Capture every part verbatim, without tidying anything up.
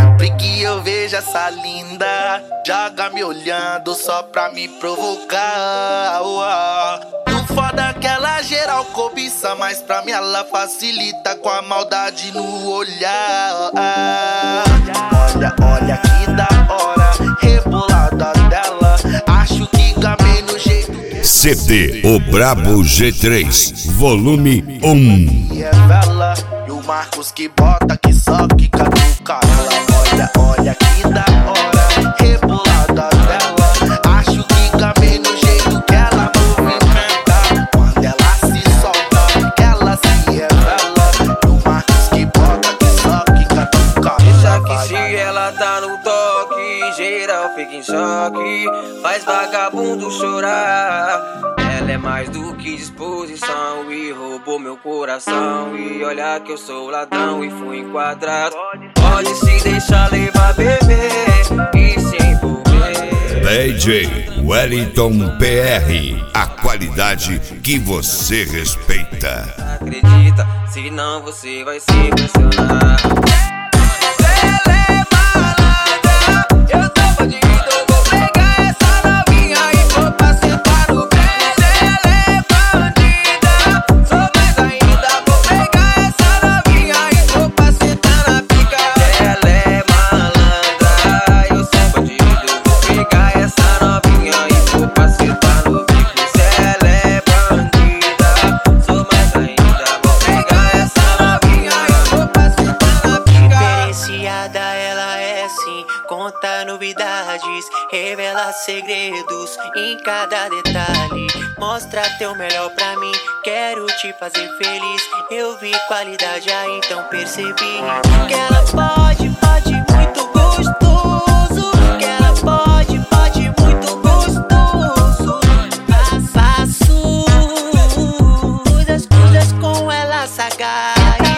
Sempre que eu vejo essa linda, joga me olhando só pra me provocar. O foda que ela geral cobiça, mas pra mim ela facilita com a maldade no olhar. Olha, olha que da hora, rebolada dela. Acho que gamei no jeito que C D O Brabo G três, volume um. e é vela. E o Marcos que bota, que só que caduca ela. Olha, olha que da hora, rebolada dela. Acho que gamei no jeito que ela movimenta. Quando ela se solta, que ela se revela. E o Marcos que bota, que só que caduca Deixa que se ela tá no toque, geral fica em choque, faz vagabundo chorar. Ela é mais do que disposição e roubou meu coração. E olha que eu sou ladrão e fui enquadrado. Pode se deixar levar, bebê, e se envolver. D J Wellington P R, a qualidade que você respeita. Acredita, senão você vai se impressionar. Conta novidades, revela segredos em cada detalhe. Mostra teu melhor pra mim, quero te fazer feliz. Eu vi qualidade aí, então percebi que ela pode, pode muito gostoso. Que ela pode, pode muito gostoso. Faço coisas, coisas com ela sagaz.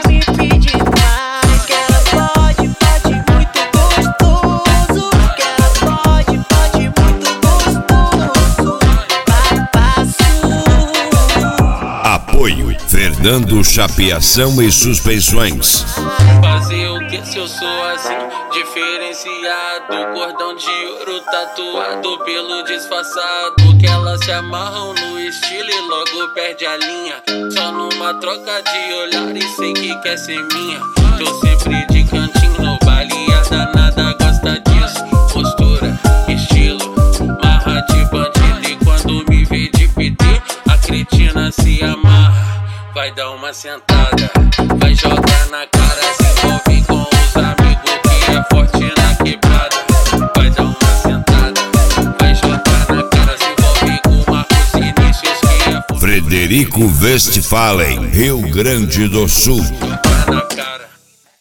Apoio Fernando Chapeação e Suspensões. Fazer o que se eu sou assim, diferenciado, cordão de ouro tatuado, pelo disfarçado, que elas se amarram no estilo e logo perde a linha. Só numa troca de olhar e sei que quer ser minha. Tô sempre de cantinho no baile e a danada gosta disso. Postura, estilo, marra de bandido, e quando me vê de P T, a cretina se amarra. Vai dar uma sentada, vai jogar na cara, se envolve com os amigos que é forte na quebrada. Vai dar uma sentada, vai jogar na cara, se envolve com o Marcos Vinícius que é forte. Frederico Westphalen, Rio Grande do Sul.